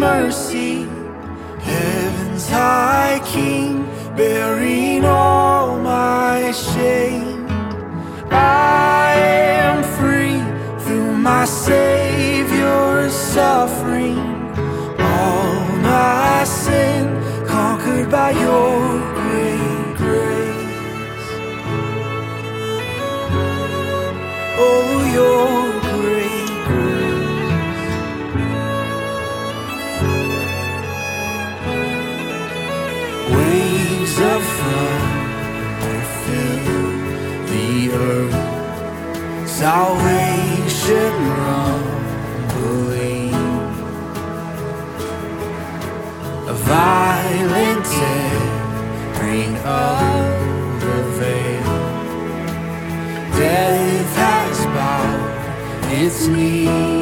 mercy, heaven's high King, bearing all my shame. I am free through my Savior's suffering, all my sin conquered by your great grace. Oh, your great grace. Waves of thunder fill the earth, salvation rumbling, a violent tearing of the veil. Death has bowed its knee.